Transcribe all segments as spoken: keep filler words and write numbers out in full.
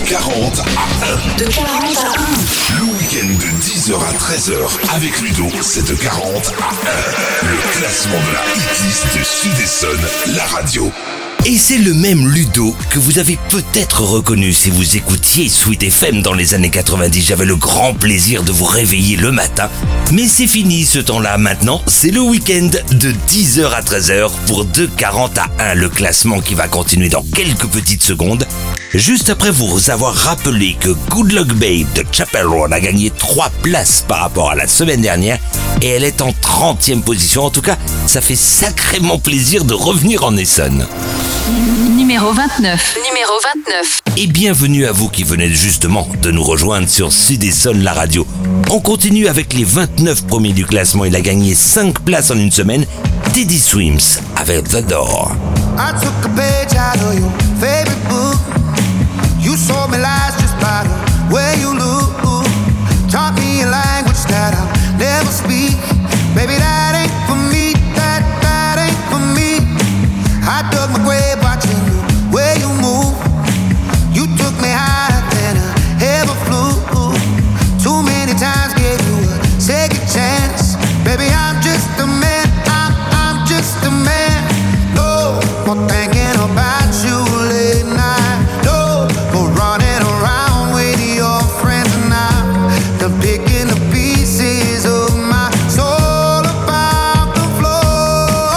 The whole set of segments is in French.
quarante à un. De quarante à un. Le week-end de dix heures à treize heures avec Ludo, c'est de quarante à un. Le classement de la hitlist Sud Essonne, la radio. Et c'est le même Ludo que vous avez peut-être reconnu si vous écoutiez Sweet F M dans les années quatre-vingt-dix. J'avais le grand plaisir de vous réveiller le matin. Mais c'est fini ce temps-là maintenant. C'est le week-end de dix heures à treize heures pour de quarante à un. Le classement qui va continuer dans quelques petites secondes. Juste après vous avoir rappelé que Good Luck Babe de Chappell Roan a gagné trois places par rapport à la semaine dernière et elle est en trentième position. En tout cas, ça fait sacrément plaisir de revenir en Essonne. Numéro vingt-neuf. Numéro vingt-neuf. Et bienvenue à vous qui venez justement de nous rejoindre sur Sud Essonne, la radio. On continue avec les vingt-neuf premiers du classement. Il a gagné cinq places en une semaine. Teddy Swims avec The Door. I took a page out of your favorite book. You sold me lies just by the way you look. Taught me a language that I'll never speak. Baby, that ain't for me. That, that ain't for me. I dug my grave watching the way you move. You took me higher than I ever flew. Too many times gave you a second chance. Baby, I'm just a man. I'm, I'm just a man. No more thinking about you late night. No more running around with your friends and I'm done picking the pieces of my soul about the floor.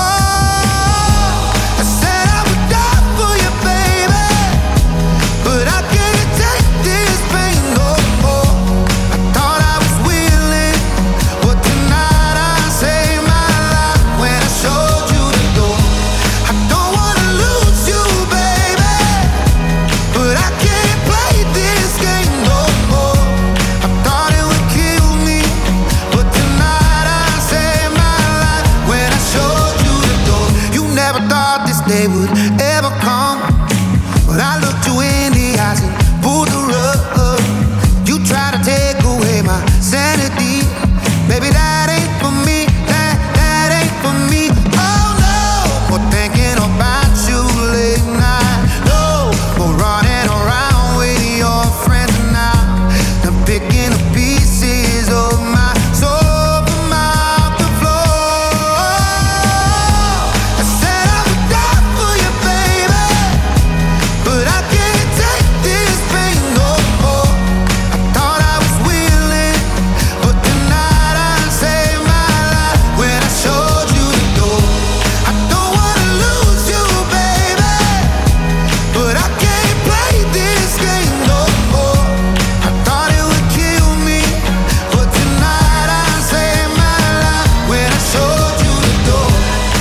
I said I would die for you, baby, but I can't take this pain no more. I thought I was willing, but tonight I saved my life when I showed you the door. I don't wanna lose you, baby, but I can't play this game no more. I thought it would kill me, but tonight I saved my life when I showed you the door. You never thought this day would ever come, but I looked you in the eyes and pulled the rug. You tried to take away my sanity. Baby, that ain't for me. That, that ain't for me. Oh no, more thinking about you late night. No, more running around with your friends now. I'm picking the pieces of my soul from out the floor. I said I would die for you, baby, but I can't take this pain no more. I thought I was willing, but tonight I saved my life when I showed you the door. I don't wanna lose you, baby, but I can't play this game no more. I thought it would kill me, but tonight I saved my life when I showed you the door.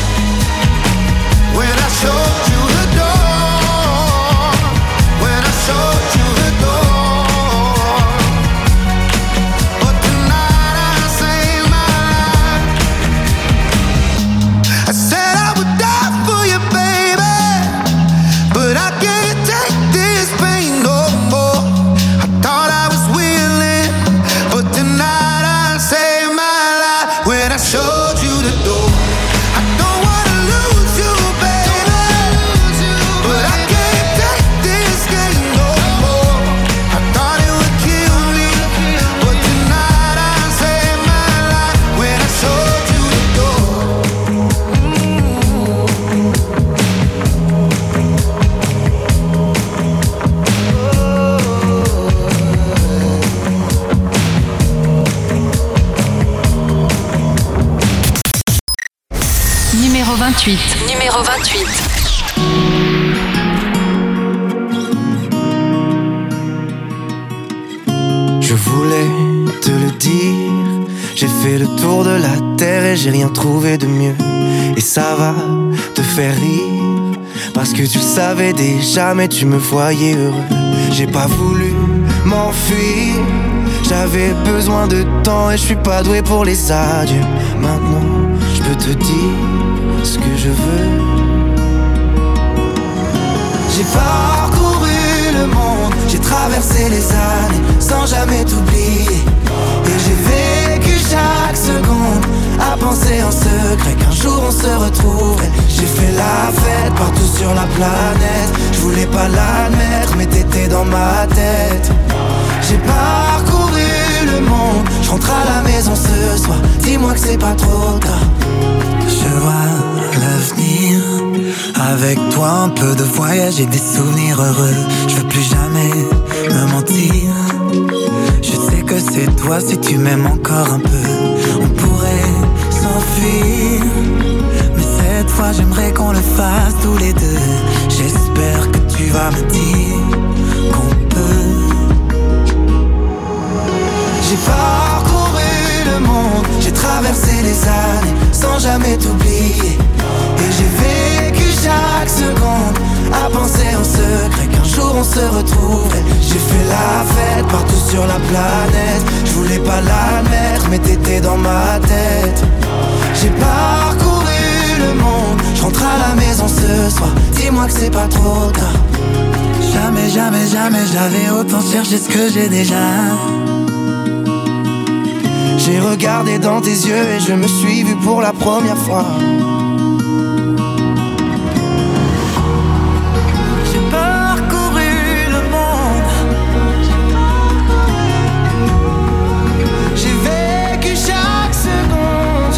When I showed you the door. When I showed you the door. But tonight I saved my life. I said I would die for you, baby, but I can't take this pain no more. I thought I was willing, but tonight I saved my life when I showed you the door. I don't wanna lose you, baby, but I can't take this game no more. I thought it would kill me, but tonight I saved my life when I showed you the door. Numéro vingt-huit. Numéro vingt-huit. Je voulais te le dire, j'ai fait le tour de la terre et j'ai rien trouvé de mieux. Et ça va te faire rire, parce que tu le savais déjà mais tu me voyais heureux. J'ai pas voulu m'enfuir, j'avais besoin de temps et je suis pas doué pour les adieux. Maintenant je peux te dire ce que je veux. J'ai parcouru le monde, j'ai traversé les années sans jamais t'oublier. Et j'ai vécu chaque seconde à penser en secret qu'un jour on se retrouverait. J'ai fait la fête partout sur la planète, je voulais pas l'admettre, mais t'étais dans ma tête. J'ai parcouru le monde, je rentre à la maison ce soir. Dis-moi que c'est pas trop tard. Je vois l'avenir avec toi, un peu de voyage et des souvenirs heureux. Je veux plus jamais me mentir. Je sais que c'est toi si tu m'aimes encore un peu. On pourrait s'enfuir, mais cette fois j'aimerais qu'on le fasse tous les deux. J'espère que tu vas me dire qu'on peut. J'ai parcouru le monde, j'ai traversé les années sans jamais t'oublier. Et j'ai vécu chaque seconde à penser en secret qu'un jour on se retrouverait. J'ai fait la fête partout sur la planète. Je voulais pas l'admettre, mais t'étais dans ma tête. J'ai parcouru le monde, je rentre à la maison ce soir. Dis-moi que c'est pas trop tard. Jamais, jamais, jamais j'avais autant cherché ce que j'ai déjà. J'ai regardé dans tes yeux et je me suis vu pour la première fois. J'ai parcouru le monde, j'ai vécu chaque seconde.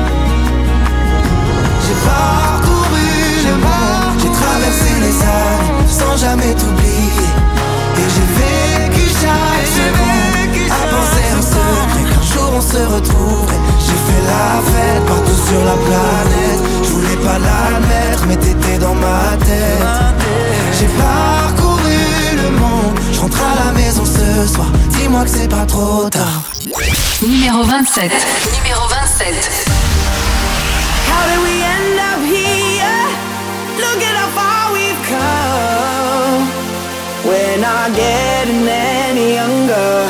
J'ai parcouru le monde, j'ai traversé les années sans jamais t'oublier. Et j'ai vécu chaque seconde à penser en secret qu'un jour on se retrouverait. J'ai fait la fête partout sur la planète. Je voulais pas l'admettre, mais t'étais dans ma tête. J'ai parcouru le monde, je rentre à la maison ce soir. Dis-moi que c'est pas trop tard. Numéro vingt-sept. Numéro vingt-sept. How did we end up here? Look at how far we've come. We're not getting any younger.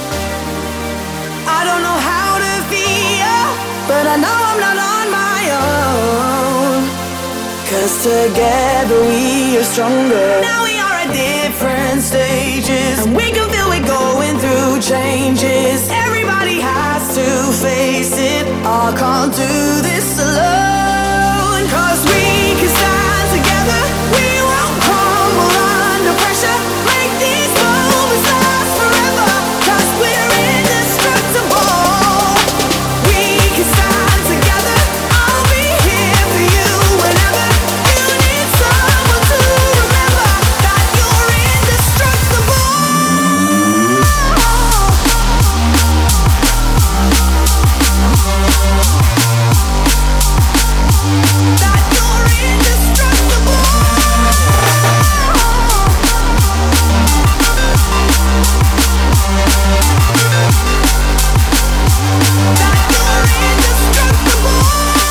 I don't know how to feel, but I know I'm not on my own. 'Cause together we are stronger. Now we are at different stages, and we can feel we're going through changes. Everybody has to face it. I can't do this alone. 'Cause we can stand together. We won't crumble under pressure. Make these moments last forever. 'Cause we're indestructible. We can stand together. I'll be here for you whenever you need someone to remember that you're indestructible. That you're indestructible. That you're indestructible.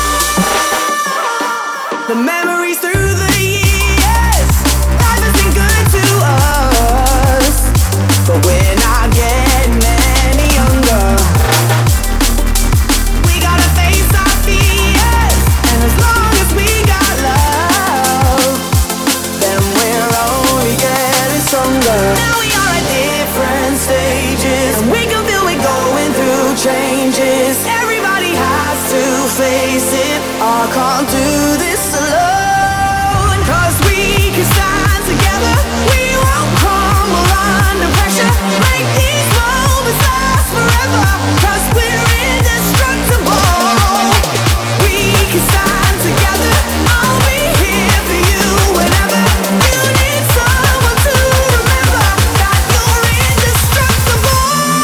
The memories through the years, life has been good to us, but we're not getting any younger. We gotta face our fears, and as long as we got love, then we're only getting stronger. Now we are at different stages, and we can feel we're going through changes. Everybody has to face it. I can't do this alone. 'Cause we can stand together. We won't crumble under pressure. Make these moments last forever. 'Cause we're indestructible. We can stand together. I'll be here for you whenever you need someone to remember that you're indestructible.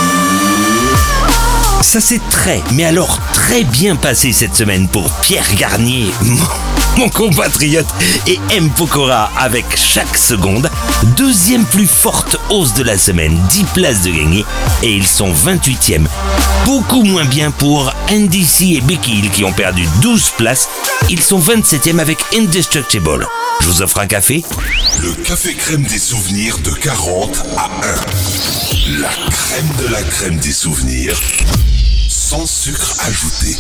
Ça s'est très, mais alors très bien passé cette semaine pour Pierre Garnier, mon, mon compatriote, et M. Pokora avec Chaque Seconde. Deuxième plus forte hausse de la semaine, dix places de gagné, et ils sont vingt-huitième. Beaucoup moins bien pour N D C et Becky Hill qui ont perdu douze places. Ils sont vingt-septième avec Indestructible. Je vous offre un café. Le café crème des souvenirs de quarante à un. La crème de la crème des souvenirs. Sans sucre ajouté.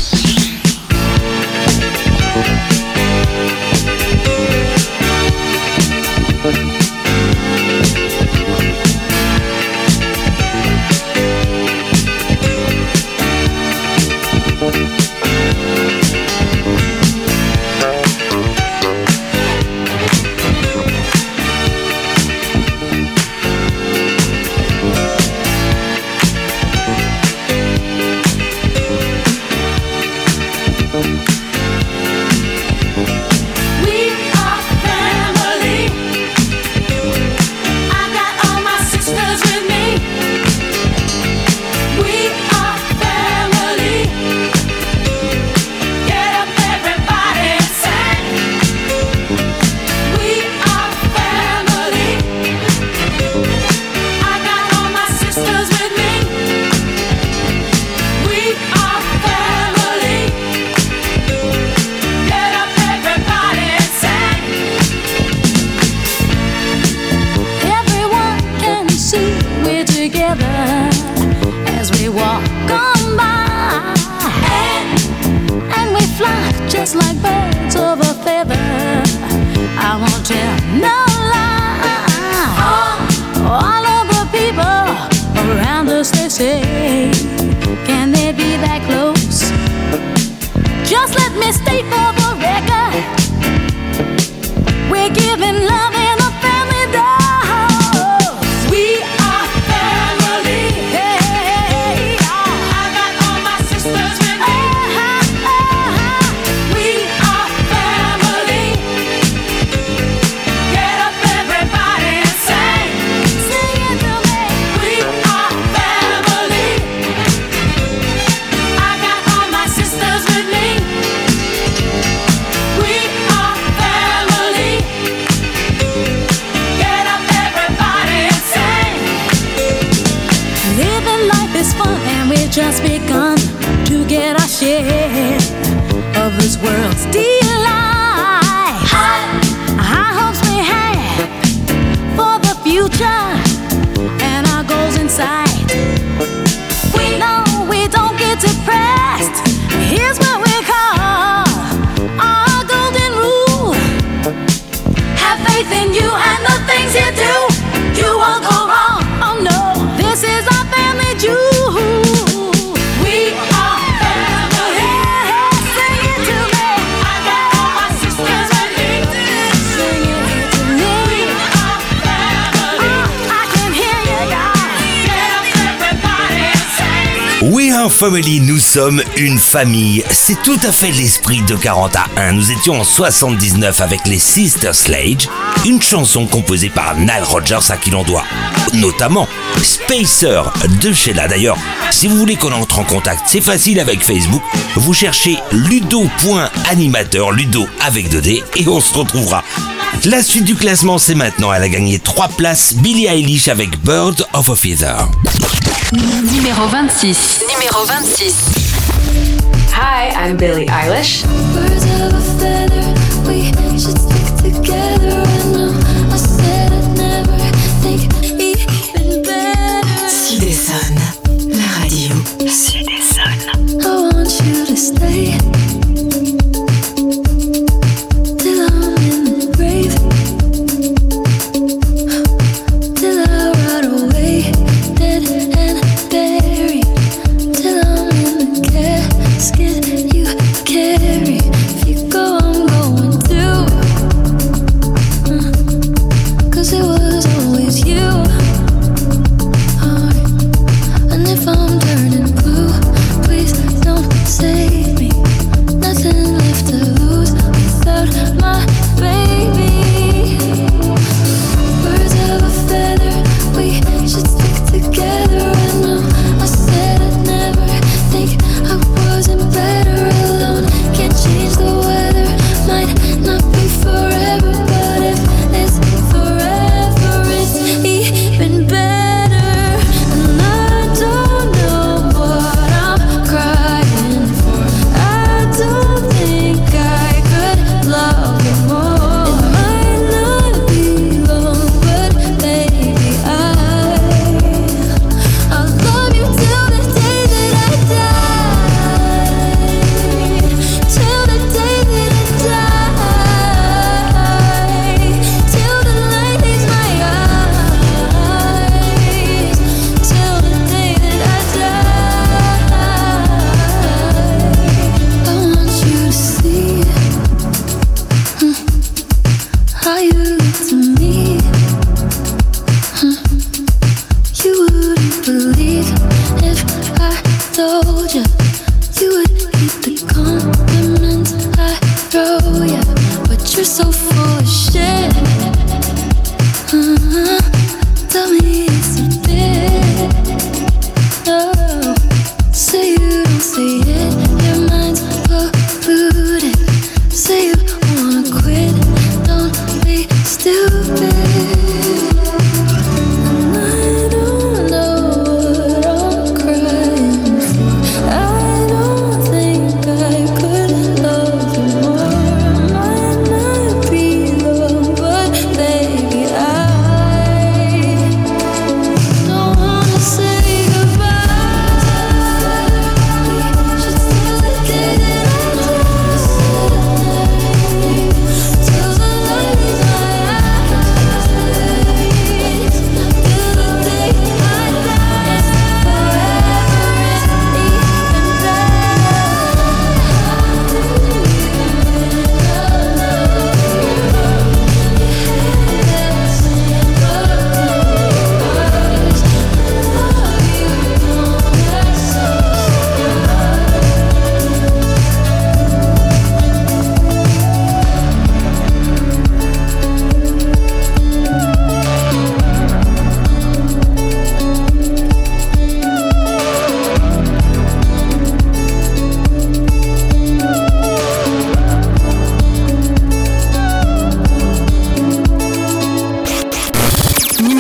tell no lie. All of the people around us, they say, can they be that close? Just let me state for the record, we're giving love in a family dose. We are family. Hey, I got all my sisters with me. Uh-huh, uh-huh. We are family. Get up, everybody, and sing. Sing it to me. We are family. I got all my sisters with me. We are family. Get up, everybody, and sing. Living life is fun, and we've just begun to get our share of this world's delight. High hopes we have for the future and our goals in sight. We know we don't get depressed. Here's what we call our golden rule. Have faith in you and the things you do. You won't go wrong. Oh no, this is our family jewel. We are family. Sing it to me. I got all my sisters with me. Sing it to me. We are family. I can hear you guys. Get up, everybody, and sing. We are family, nous sommes une famille. C'est tout à fait l'esprit de quarante à un. Nous étions en soixante-dix-neuf avec les Sister Sledge, une chanson composée par Nile Rodgers à qui l'on doit notamment Spacer de Sheila. D'ailleurs, si vous voulez qu'on entre en contact, c'est facile avec Facebook. Vous cherchez ludo.animateur, Ludo avec deux D, et on se retrouvera. La suite du classement, c'est maintenant. Elle a gagné trois places. Billie Eilish avec Bird of a Feather. Numéro vingt-six. Numéro vingt-six. Hi, I'm Billie Eilish. Birds of a feather, we should stick together. I know I said I'd never think even better. Sud-Essonne, la radio. Sud-Essonne. I want you to stay till I'm in the grave, till I rot away, dead and buried, till I'm in the casket you carry. If you go, I'm going too.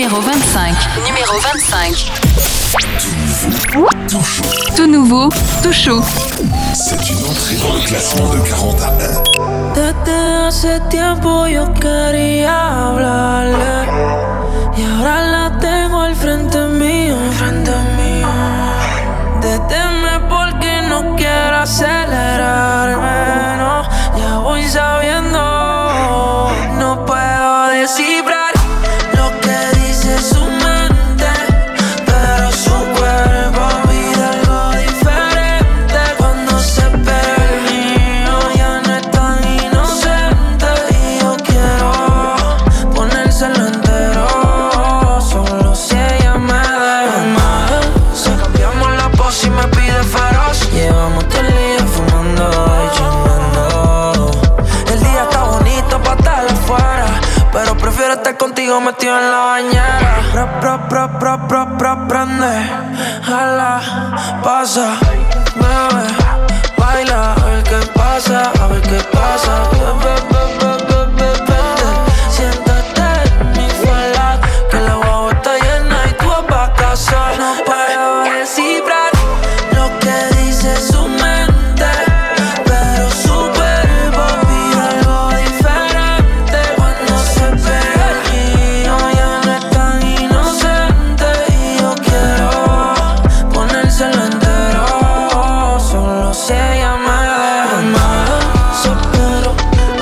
Numéro vingt-cinq. Numéro vingt-cinq. Tout nouveau, tout chaud. Tout nouveau, tout chaud. C'est une entrée dans le classement de quarante à un. Desde hace tiempo yo quería hablarle y ahora la tengo al frente mío, frente mío. Deténme porque no quiero acelerarme, no. Ya voy sabiendo, no puedo descifrar lo que dice su mente, pero su cuerpo pide algo diferente cuando se pega el mío. Ya no es tan inocente y yo quiero ponérselo entero, solo si ella me deja mal. Si cambiamos la pose y me pide feroz, llevamos todo el día fumando y chingando. El día está bonito pa' estar afuera, pero prefiero estar contigo metido en la bañera. Pro, pro, pro, pro, pro, pro, prende, jala, pasa, bebe, baila, a ver qué pasa, a ver qué pasa. Be, be, be, be, be, vente, siéntate en mi falda, que la guagua está llena y tú vas pa' casa. No puedo descifrar lo que dice su mente, pero su cuerpo pide algo diferente cuando se pega el mío. Ya no es tan inocente y yo quiero ponérselo entero, solo si ella me deja mal. Pero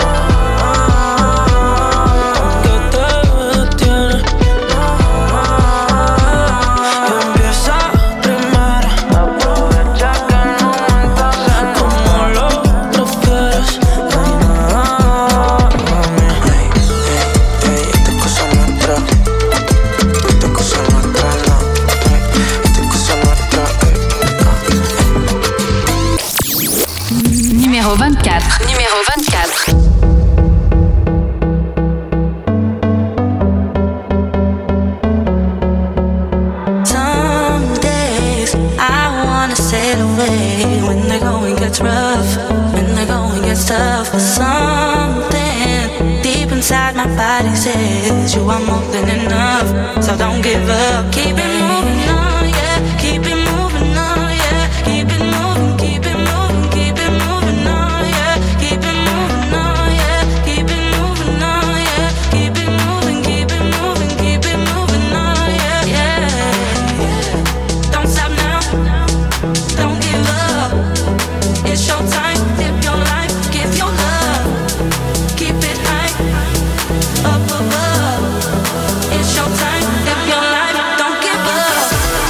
¿qué te detiene? Que empieza primero, aprovecha que el momento es como lo prefieres. Ay, nada, mami. Ey, ey, ey, esta cosa nuestra, esta cosa nuestra, no. Ey, esta cosa nuestra, ey. Numéro vingt-quatre. Numéro vingt-quatre. Some days I wanna sail away when the going gets rough, when the going gets tough. But something deep inside my body says you are more than enough. So don't give up, keep it moving on, yeah. Keep it moving on, yeah. Keep it moving, keep it moving, keep it moving on, yeah. Keep it moving on, yeah. Keep it moving on, yeah. Keep it moving, keep it moving, keep it moving on, yeah, yeah. Don't stop now, don't give up. It's your time, live your life, give your love. Keep it high, up above. It's your time, live your life, don't give up.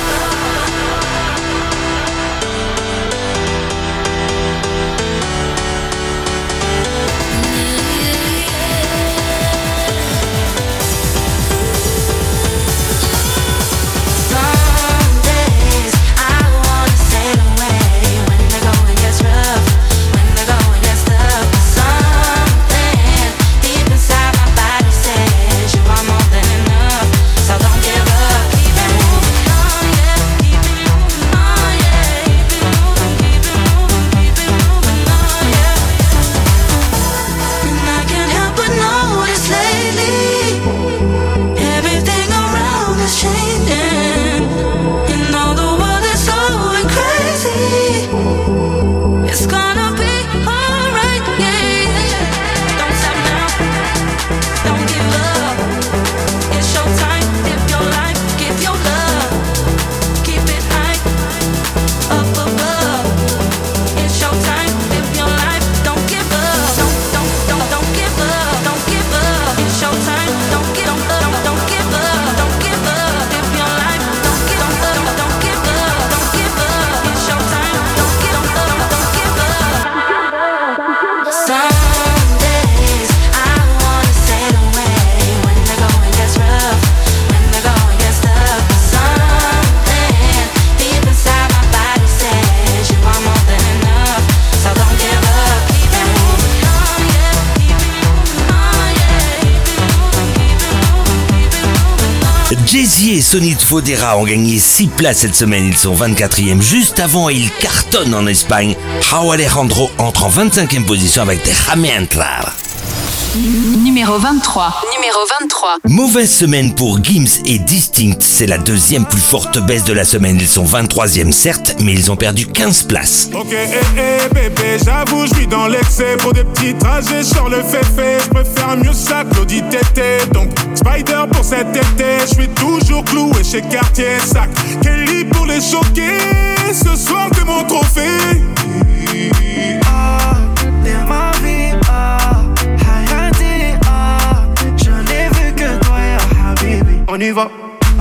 Some days I wanna sail away when the going gets rough, when the going gets tough. Something deep inside my body says you are more than enough. So don't give up, keep it moving on, yeah. Keep it moving on, yeah. Keep it moving, keep it moving, keep it moving on, yeah. And I can't help but notice lately everything around is changing. And all the world is going crazy. It's gonna be alright, yeah, yeah. Don't stop now, don't give up. It's your time, live your life, give your love. Keep it high, up above. It's your time, live your life, don't give up. Don't, don't, don't, don't give up, don't give up. It's your time, don't give up, don't, don't give up, don't give up. Live your life, don't give up, don't, don't give up, don't give up. It's your time, don't give up, don't, don't give up. Some days I wanna sail away when the going gets rough, when the going gets tough. Something deep inside my body says you are more than enough. So don't give up, keep it moving on, yeah. Keep it moving on, yeah. Keep it moving, keep it moving, keep it moving on. Jay-Z et Sonny Fodera ont gagné six places cette semaine, ils sont vingt-quatrième. Juste avant, ils cartonnent en Espagne. Rauw Alejandro entre en vingt-cinquième position avec Déjame entrar. Numéro vingt-trois. Numéro vingt-trois. Mauvaise semaine pour Gims et Distinct. C'est la deuxième plus forte baisse de la semaine. Ils sont vingt-troisième certes, mais ils ont perdu quinze places. Ok, eh, eh, bébé, j'avoue, je suis dans l'excès. Pour des petits trajets, sur le féfé. Je préfère mieux ça que l'audit tété. Donc, Spider pour cet été. Je suis toujours cloué chez Cartier. Sac Kelly pour les choquer. Ce soir, t'es mon trophée. Ah, t'es ma vie, ah, Hayati, ah, je n'ai vu que toi, ya Habibi. On y va.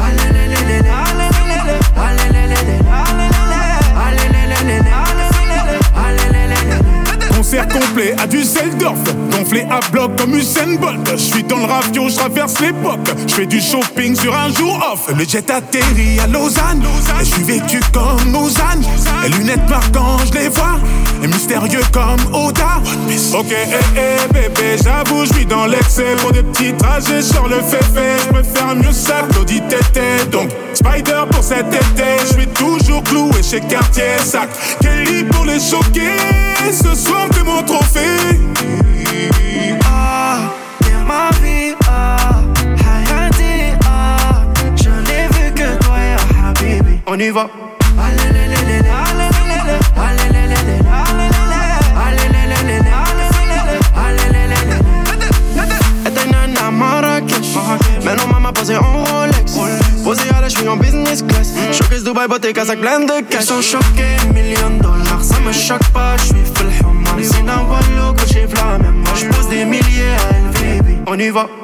Concert complet à Düsseldorf, gonflé à bloc comme Usain Bolt. Je suis dans le ravio, je traverse l'époque. Je fais du shopping sur un jour off. Le jet atterrit à Lausanne. Et je suis vêtu comme Lausanne. Les lunettes marquantes, je les vois. Et mystérieux comme Oda. Ok, eh, eh, bébé, j'avoue, je suis dans l'excès. Pour des petits trajets sur le féfé. Je préfère mieux ça que l'audit tété. Donc, Spider pour cet été. Je suis toujours cloué chez Cartier. Sac Kelly pour les choquer. Ce soir, t'es mon trophée. Ah, t'es ma vie, ah, Hayati, ah, je n'ai vu que toi, ya Habibi. On y va. Maintenant maman posée en Rolex. Posée à la je suis en business class. Showcase Dubaï, beauté, Kazakh, plein de cash. Ils sont choqués, millions de dollars. Ça me choque pas, je suis full human. C'est un wallo que j'ai la même. Moi je pose des milliers à elle, baby. On y va.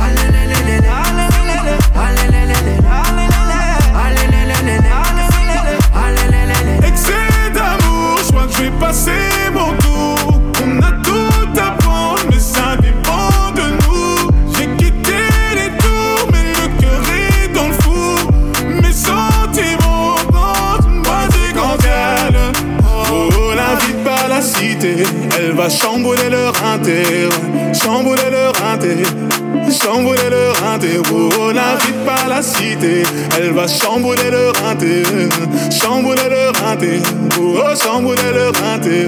Excès d'amour, je crois que je vais passer mon tour. On a tout à prendre, mais ça dépend de nous. J'ai quitté les tours, mais le cœur est dans le four. Mes sentiments rentrent une moitié candelle. Oh, l'invite pas la cité, elle va chambouler leur inter. Chambouler leur inter. Chambouler leur inter. Oh, l'invite pas la cité, elle va chambouler leur inter. Chambouler leur inter. Oh, chambouler leur inter.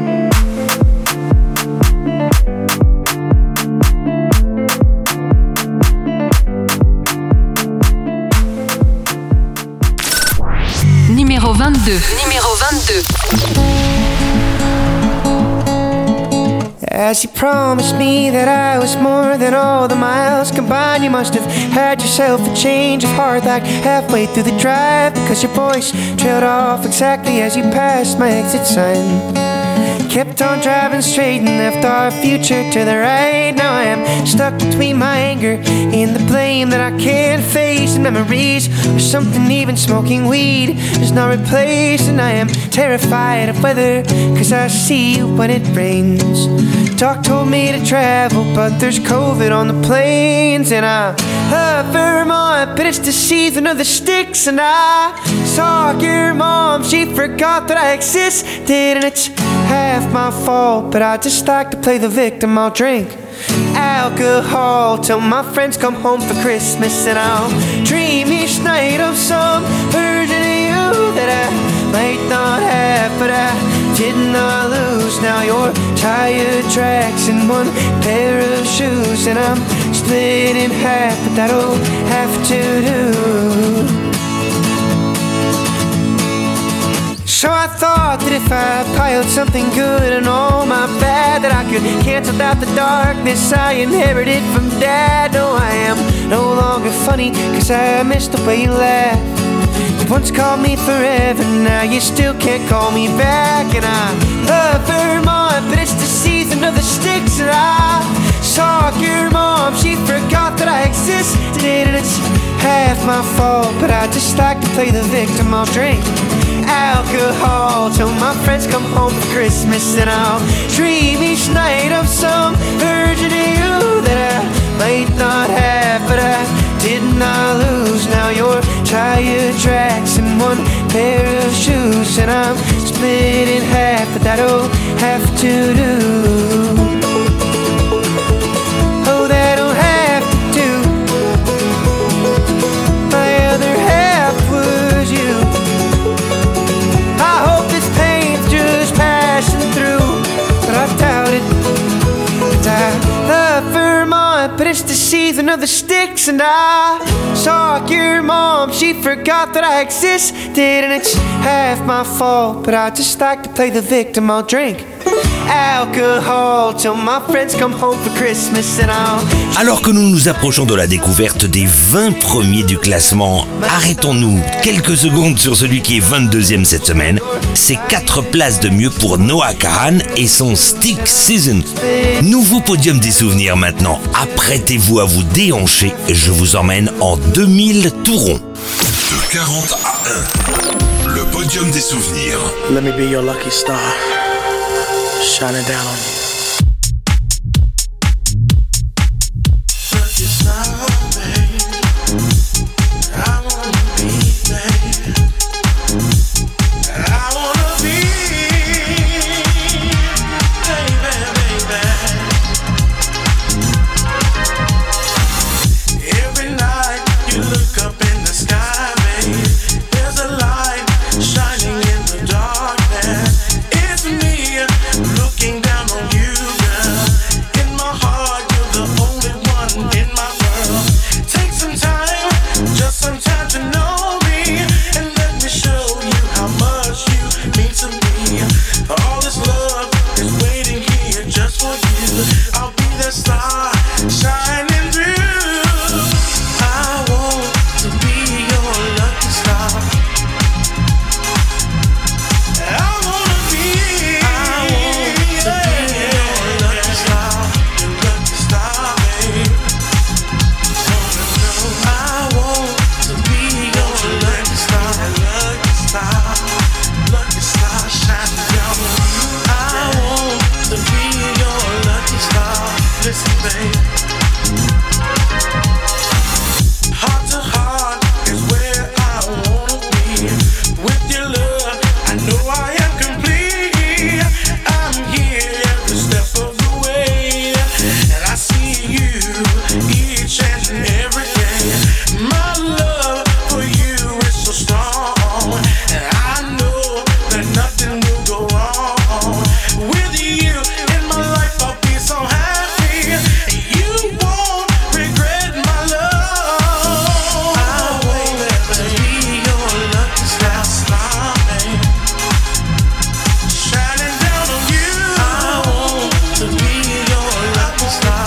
Numéro vingt-deux. Numéro vingt-deux. As you promised me that I was more than all the miles combined, you must have had yourself a change of heart like halfway through the drive, because your voice trailed off exactly as you passed my exit sign. Kept on driving straight and left our future to the right. Now I am stuck between my anger and the blame that I can't face, and memories of something even smoking weed does not replace. And I am terrified of weather, cause I see you when it rains. Doc told me to travel, but there's COVID on the planes. And I love Vermont, but it's the season of the sticks. And I saw your mom, she forgot that I existed. And it's half my fault, but I just like to play the victim. I'll drink alcohol till my friends come home for Christmas. And I'll dream each night of some version of you that I might not have, but I did not lose. Now you're tired tracks and one pair of shoes, and I'm split in half, but that'll have to do. So I thought that if I piled something good and all my bad, that I could cancel out the darkness I inherited from Dad. No, I am no longer funny, cause I miss the way you laugh. You once called me forever, now you still can't call me back. And I love Vermont, but it's the season of the sticks. And I saw your mom, she forgot that I existed. And it's half my fault, but I just like to play the victim. I'll drink alcohol till my friends come home for Christmas. And I'll dream each night of some version of you that I might not have, but I did not lose. Now you're tired tracks and one pair of shoes, and I'm split in half, but that'll have to do. Oh, that'll have to do. My other half was you. I hope this pain's just passing through, but I doubt it, 'cause I love of the sticks. And I saw your mom, she forgot that I existed. And it's half my fault, but I just like to play the victim. I'll drink alcohol till my friends come home for Christmas and I'll... Alors que nous nous approchons de la découverte des vingt premiers du classement, arrêtons-nous quelques secondes sur celui qui est vingt-deuxième cette semaine. C'est quatre places de mieux pour Noah Kahan et son Stick Season. Nouveau podium des souvenirs maintenant. Apprêtez-vous à vous déhancher, je vous emmène en deux mille tout rond. De quarante à un, le podium des souvenirs. Let me be your lucky star, shining down on you. Lucky star, babe, I wanna be there. I wanna be, baby, baby. Every night you look up in the sky, babe, there's a light shining in the darkness. It's me looking down on you, girl. In my heart, you're the only one in my world. Take some time, just some time to know me, and let me show you how much you mean to me. All this love is waiting here just for you. I'll be that star shining through. I want to be your lucky star. I wanna be, I want to be your lucky star, your lucky star, babe. I want to be your lucky star, lucky star, lucky star shining down on you. I want to be your lucky star. Listen, babe. Heart to heart is where I wanna be. With your love, I know I am complete. I'm here every step of the way, and I see you each and every day. My love for you is so strong, and I know that nothing will go wrong. With you in my life, I'll be so happy. You won't regret my love. I want to be your lucky star, star, babe, shining down on you. I want to be your lucky star.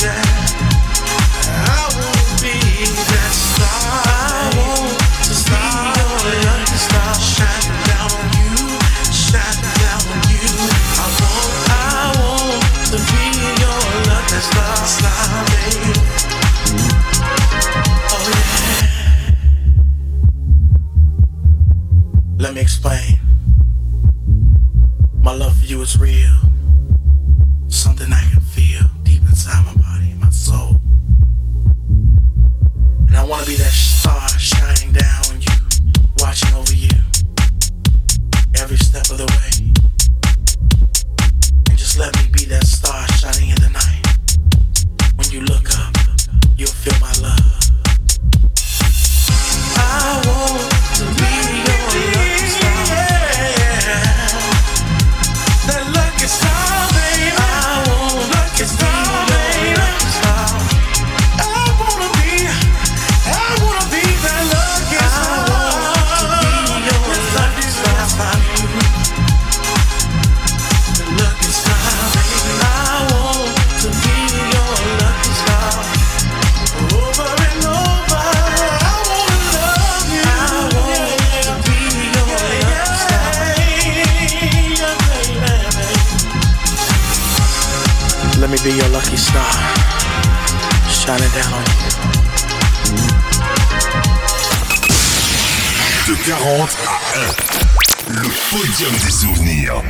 I want to be that star. I want to be your lucky star, shining down on you, shining down on you. I want, I want to be your lucky star, star, babe. Oh yeah. Let me explain. My love for you is real. Something I can feel deep inside my body, my soul. And I wanna be that star shining down on you, watching over you every step of the way. And just let me be that star shining in the night. When you look up, you'll feel my love. I want to be your lucky star. That lucky star, baby. I want lucky star, baby. Lucky star. I wanna be, I wanna be that lucky star. I want to be your lucky star. The lucky star, baby. I want to be your lucky star. Over and over, I wanna love you. I want to be your lucky star. Yeah, baby. Let me be your lucky star, shining down on you. De quarante à un, le podium des souvenirs.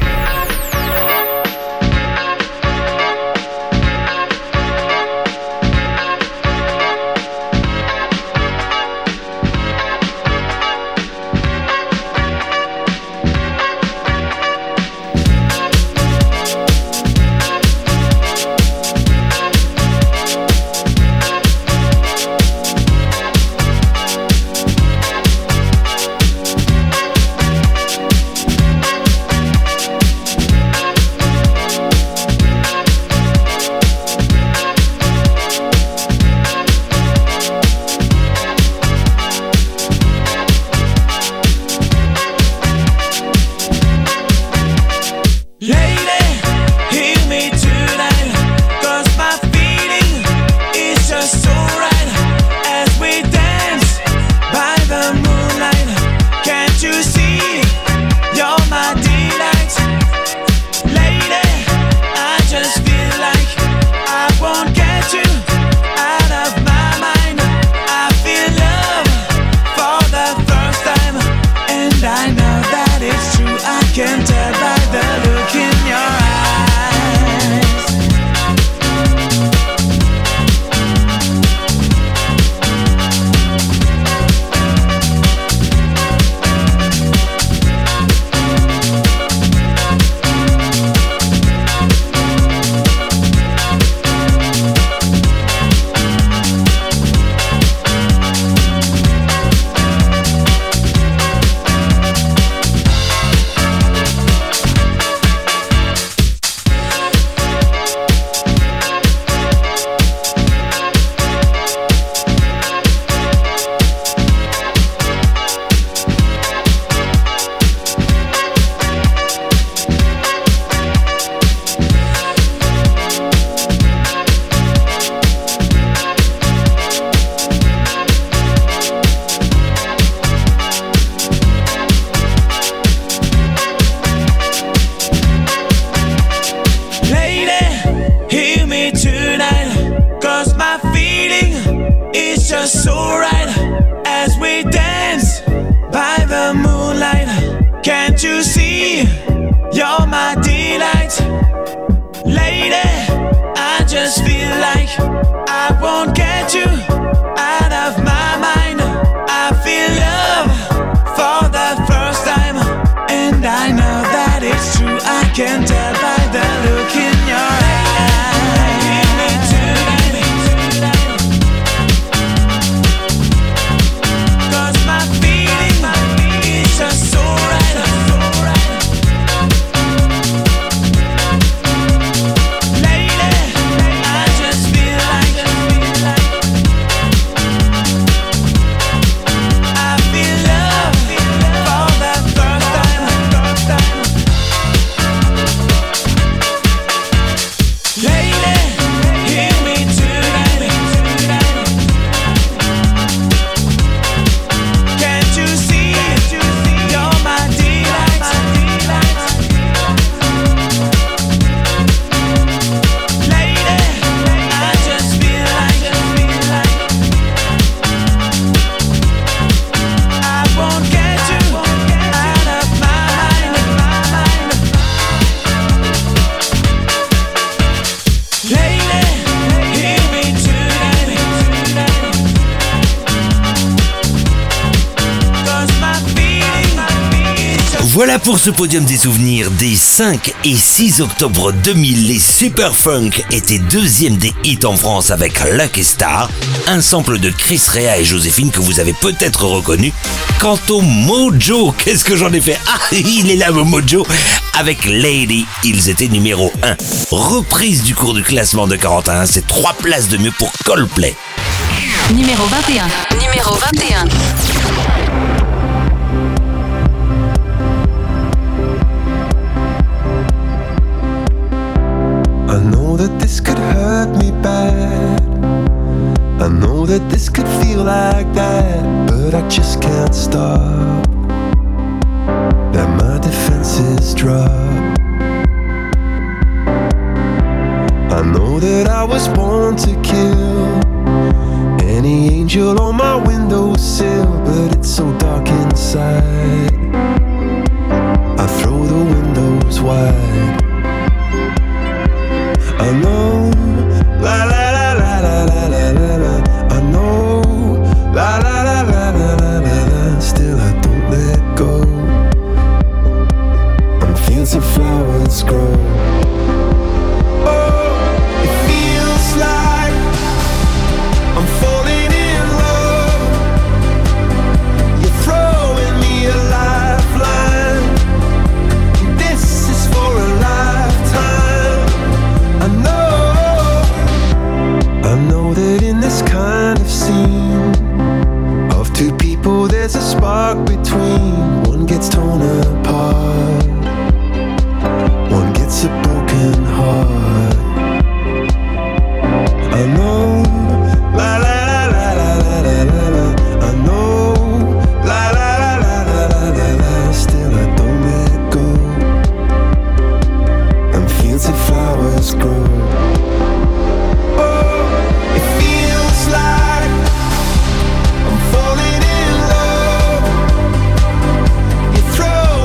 so right as we dance by the moonlight. Can't you see? You're my delight. Lady, I just feel like I won't get you out of my mind. I feel love for the first time, and I know that it's true. I can tell by the look in your eye. Give me tonight, cause my feeling is just so right. Voilà pour ce podium des souvenirs des cinq et six octobre deux mille. Les Superfunk étaient deuxième des hits en France avec Lucky Star, un sample de Chris Rea et Joséphine que vous avez peut-être reconnu. Quant au Mojo, qu'est-ce que j'en ai fait? Ah, il est là, mon Mojo. Avec Lady, ils étaient numéro un. Reprise du cours du classement de quarante et un, c'est trois places de mieux pour Coldplay. Numéro vingt et un. Numéro vingt et un. I know that this could hurt me bad. I know that this could feel like that, but I just can't stop. That my defenses drop. I know that I was born to kill any angel on my windowsill, but it's so dark inside. I throw the windows wide. I know, la la la la la la la la la. I know, la la la la la la la la. Still I don't let go. And fields of flowers grow. Oh, it feels like I'm falling in love. You're throwing me a lifeline. This is for a lifetime. I know, I know that in this kind of scene of two people there's a spark between. One gets torn apart, one gets a broken heart. I know, la la la la la la la la. I know, la la la la la la la la. Still I don't let go. And fields of flowers grow. Oh, it feels like I'm falling in love. You're throwing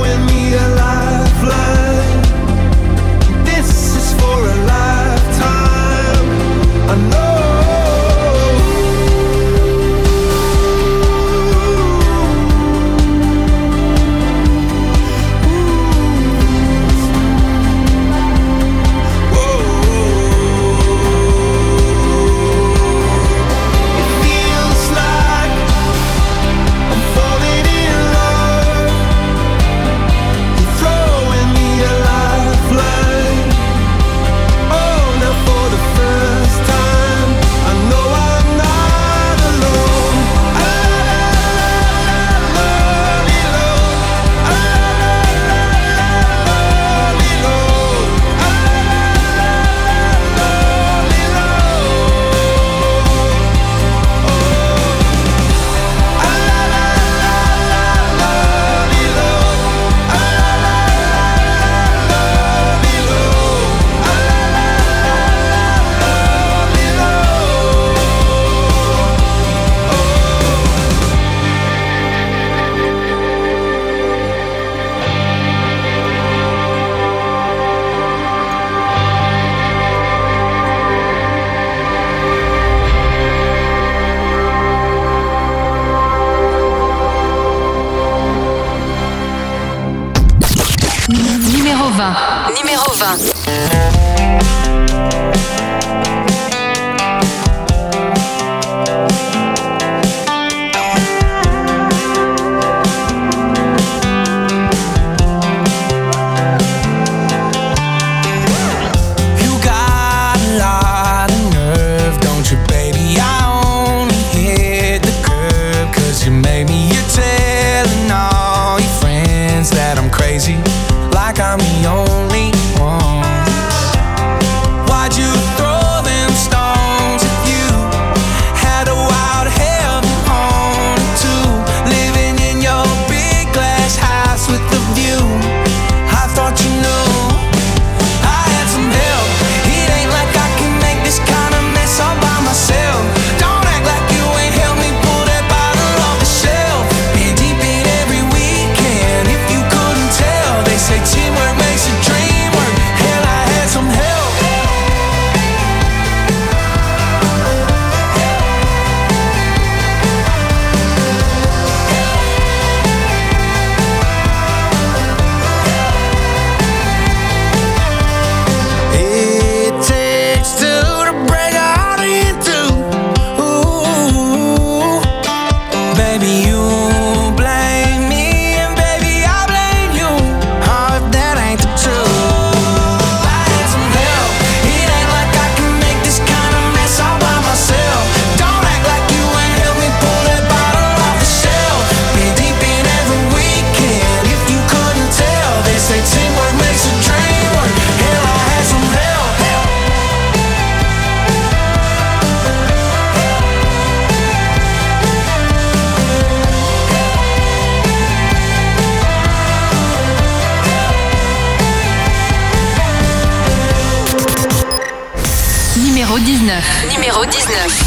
dix-neuf. Numéro dix-neuf.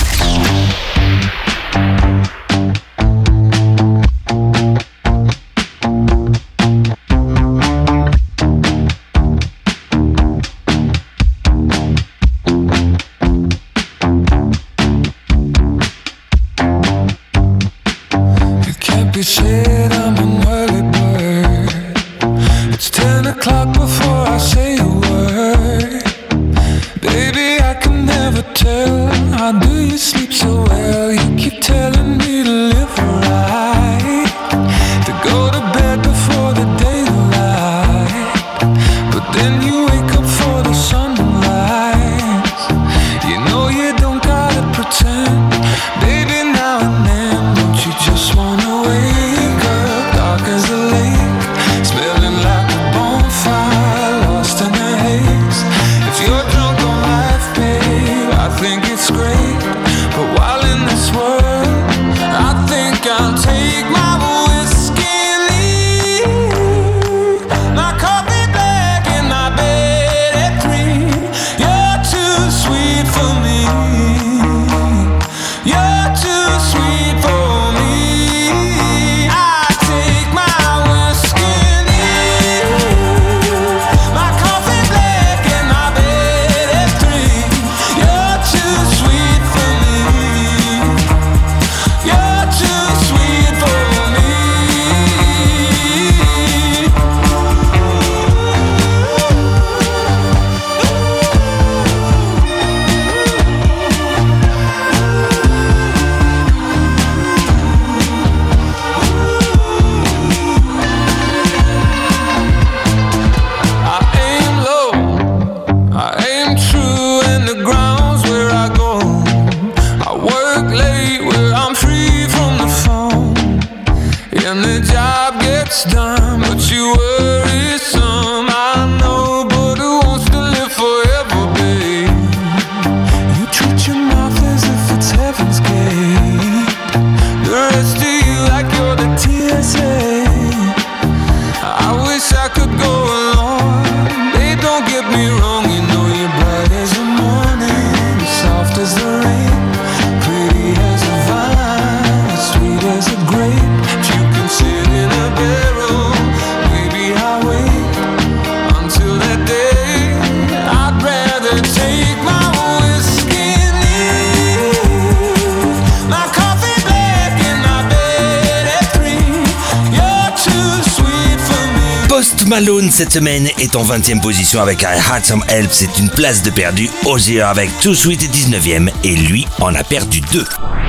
Malone cette semaine est en vingtième position avec I Had Some Help, c'est une place de perdu. Ozzy avec Too Sweet est dix-neuvième et lui en a perdu deux.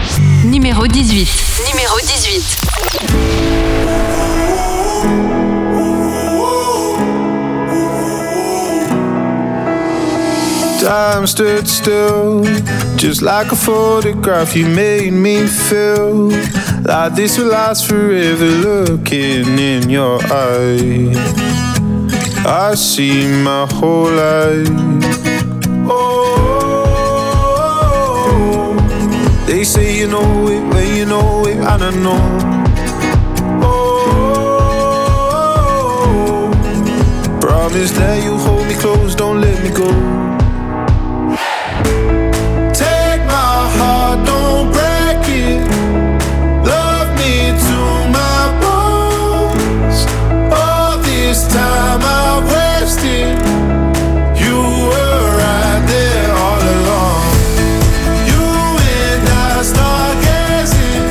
Numéro dix-huit. Numéro dix-huit. Time stood still, just like a photograph. You made me feel like this will last forever. Looking in your eyes, I see my whole life. Oh, they say you know it, well you know it, and I know. Oh, promise that you'll hold me close, don't let me go. Don't break it. Love me to my bones. All this time I wasted. You were right there all along. You and I stargazing,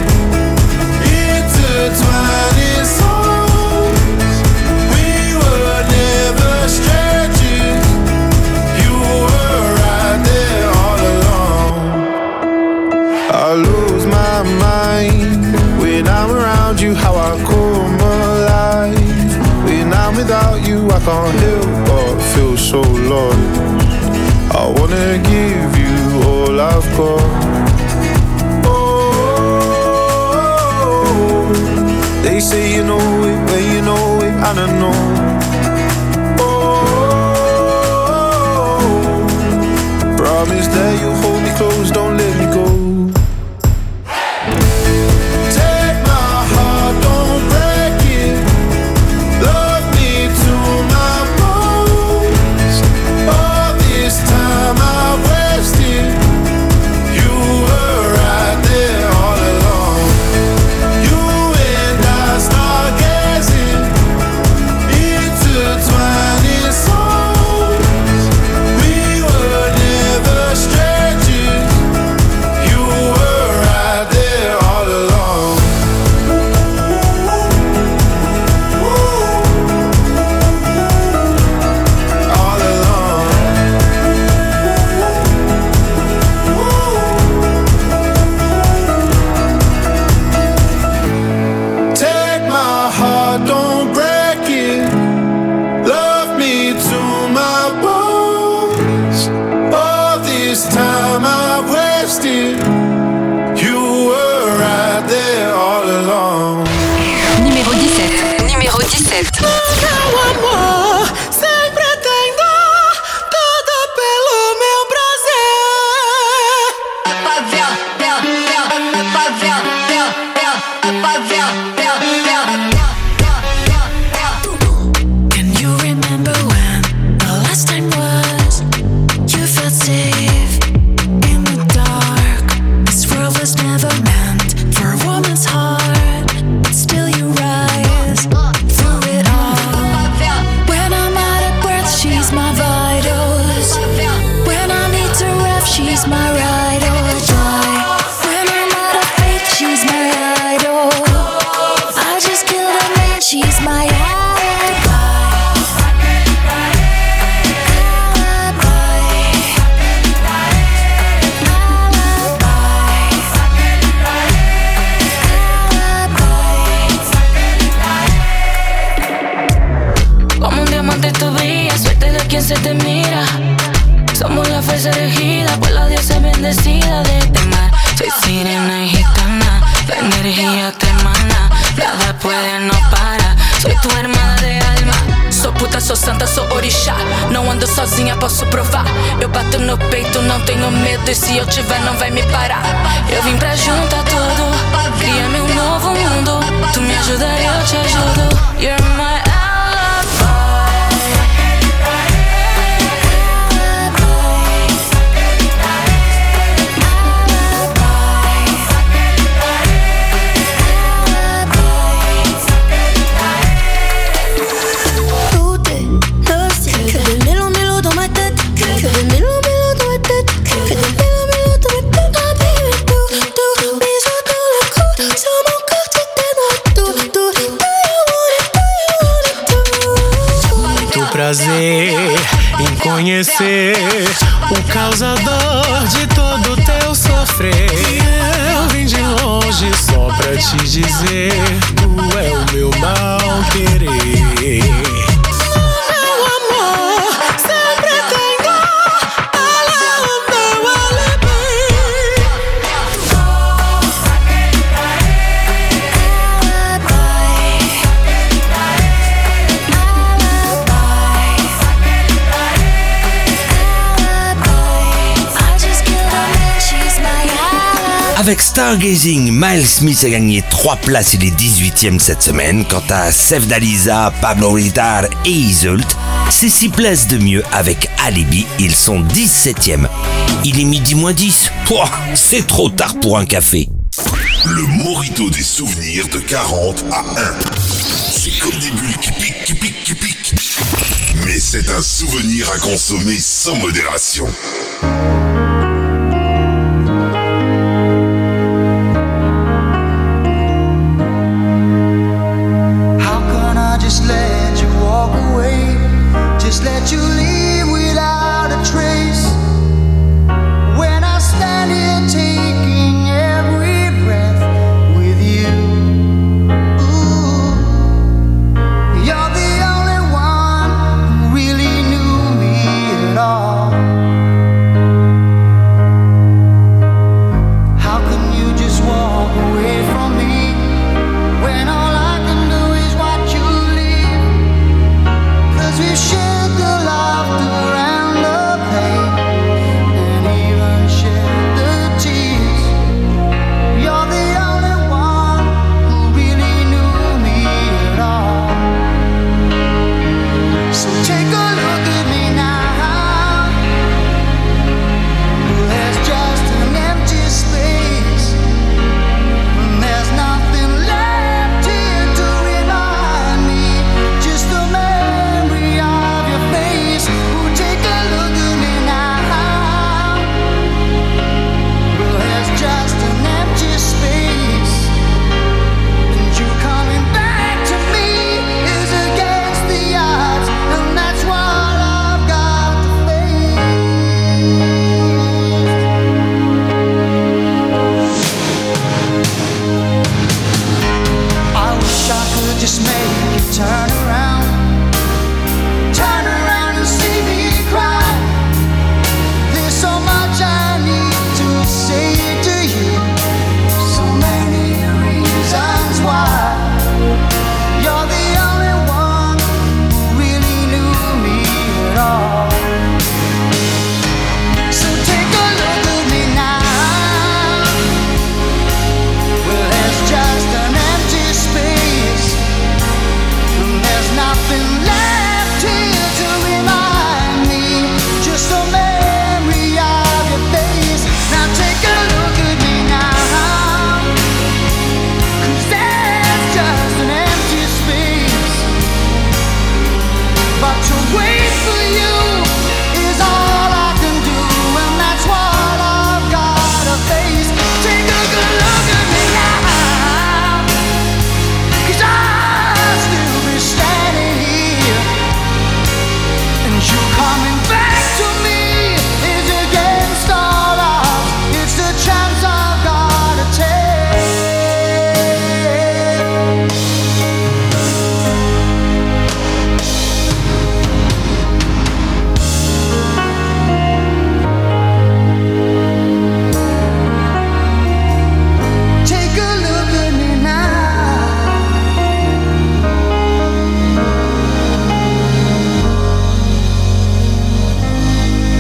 intertwining souls. We were never strangers. You were right there all along. I lose my mind when I'm around you, how I come alive. When I'm without you, I can't help but feel so lost. I wanna give you all I've got. Oh, they say you know it, well you know it, and I know. Oh, promise that you'll hold me close, don't let me go. she's my alibi. Como un diamante tú brillas, suerte de quien se te mira. Somos la fuerza elegida por la diosa bendecida de este mar. Soy sirena y gitana, la energía te emana, nada puede, no para. Soy tu hermana de alma. Sou puta, sou santa, sou orixá. Não ando sozinha, posso provar. Eu bato no peito, não tenho medo. E se eu tiver, não vai me parar. Eu vim pra juntar tudo, cria meu novo mundo. Tu me ajuda, eu te ajudo. You're my prazer em conhecer o causador de todo teu sofrer. Eu vim de longe só pra te dizer, tu é o meu mal querer. Avec Stargazing, Miles Smith a gagné trois places, il est dix-huitième cette semaine. Quant à Sevdaliza, Pablo Vittar et Isolt, c'est six places de mieux avec Alibi, ils sont dix-septième. Il est midi moins dix, Pouah, c'est trop tard pour un café. Le Morito des souvenirs de quarante à un. C'est comme des bulles qui piquent, qui piquent, qui piquent. Mais c'est un souvenir à consommer sans modération. Just let you walk away, just let you leave without a trace. When I stand here taking every breath with you, ooh, you're the only one who really knew me at all.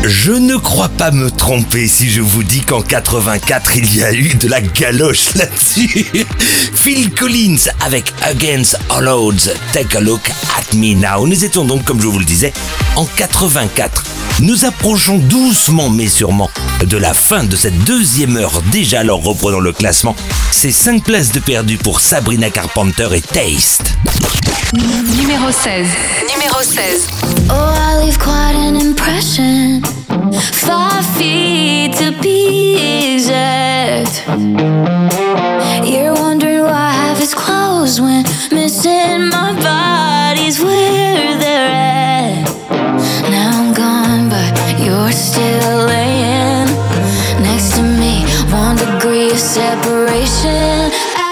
Je ne crois pas me tromper si je vous dis qu'en quatre-vingt-quatre, il y a eu de la galoche là-dessus. Phil Collins avec Against All Odds, Take a Look at Me Now. Nous étions donc, comme je vous le disais, en quatre-vingt-quatre. Nous approchons doucement mais sûrement de la fin de cette deuxième heure déjà, alors reprenons le classement. C'est cinq places de perdu pour Sabrina Carpenter et Taste. Numéro seize. Numéro seize. Oh, I leave quite an impression. Five feet to be exact. You're wondering why I have his clothes when missing my body's where they're at. Now I'm gone, but you're still laying next to me. One degree of separation.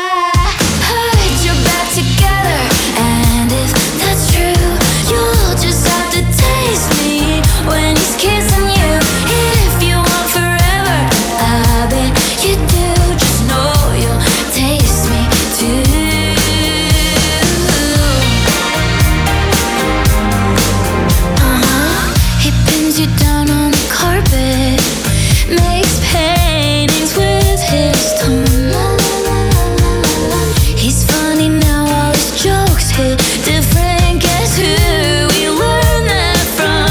When he's kissing you, if you want forever, I bet you do. Just know you'll taste me too. Uh-huh. He pins you down on the carpet, makes paintings with his tongue. He's funny now, all his jokes hit different. Guess who we learned that from?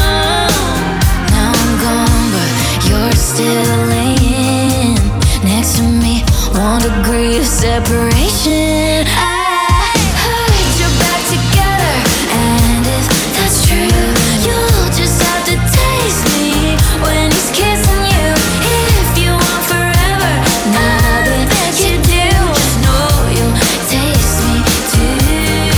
Still laying next to me, one degree of separation. I heard you're back together, and if that's true, you'll just have to taste me when he's kissing you. If you want forever, now that you do, just know you'll taste me too.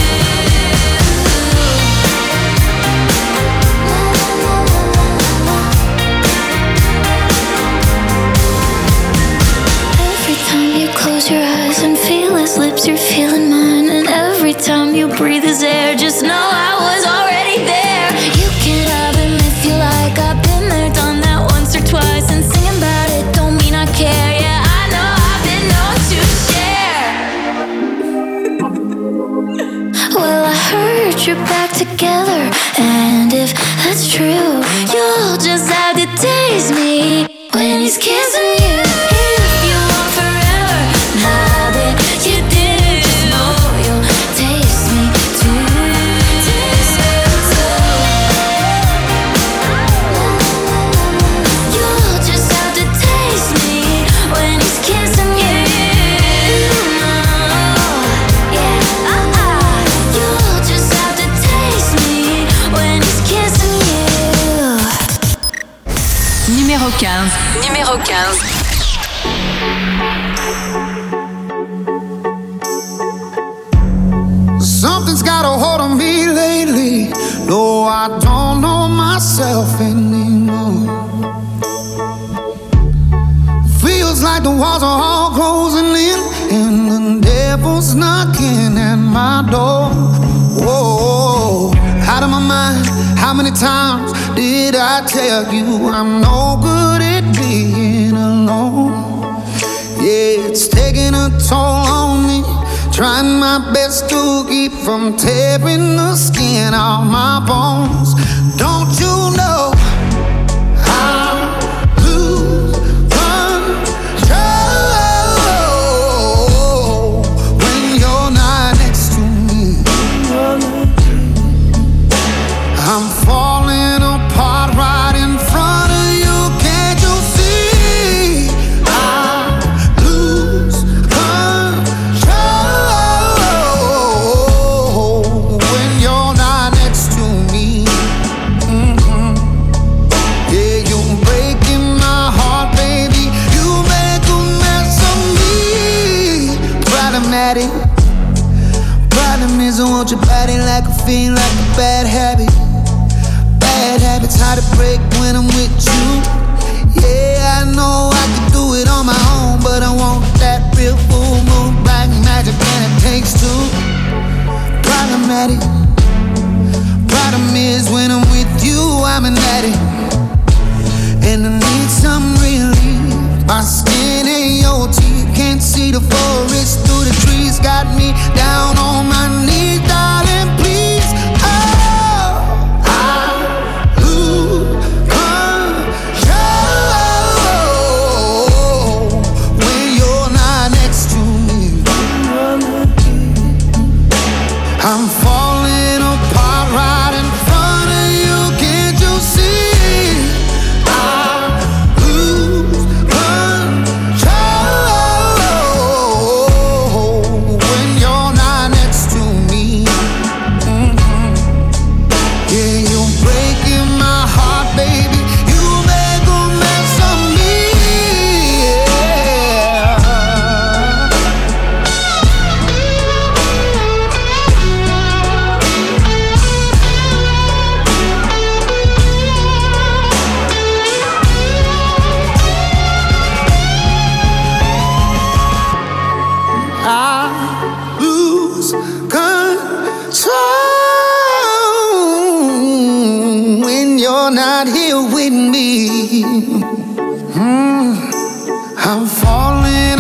Close your eyes and feel his lips, you're feeling mine. And every time you breathe his air, just know I was already there. You can have him if you like, I've been there, done that once or twice. And singing about it don't mean I care. Yeah, I know I've been known to share. Well, I heard you're back together, and if that's true, you'll just have to taste me when he's kissing you. Numéro quinze. Numéro quinze. Something's got a hold on me lately. No, I don't know myself anymore. Feels like the walls are all closing in, and the devil's knocking at my door. Whoa, out of my mind. How many times did I tell you I'm no good at being alone? Yeah, it's taking a toll on me, trying my best to keep from tearing the skin off my bones. Don't you know I lose control when you're not next to me? I'm falling apart right in front of you. Can't you see? I lose control when you're not next to me. Mm-hmm. Yeah, you're breaking my heart, baby. You make a mess of me. Problematic. Problem is I want your body like a fiend, like a bad habit. Bad habits hard to break when I'm with you. Yeah, I know I can do it on my own, but I want that real full moon black magic, and it takes two. Problematic. Problem is when I'm with you, I'm an addict, and I need some relief. My skin ain't your teeth, can't see the forest through the trees. Got me down on my knees, darling, please. Oh, I lose control lose control when you're not here with me. Mm, I'm falling